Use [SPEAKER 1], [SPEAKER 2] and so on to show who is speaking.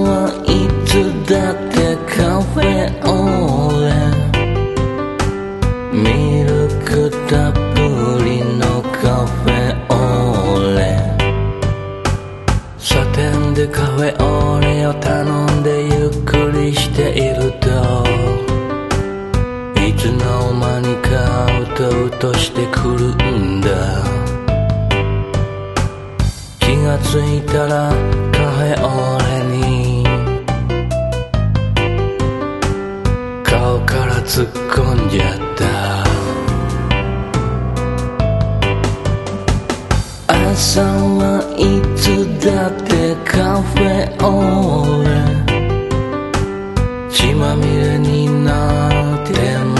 [SPEAKER 1] はいつだってカフェオレ、ミルクたっぷりのカフェオレ、サテンでカフェオレを頼んでゆっくりしていると、いつの間にかうとうとしてくるんだ。気がついたらカフェオレに顔から突っ込んじゃった。朝はいつだってカフェオレ、血まみれになって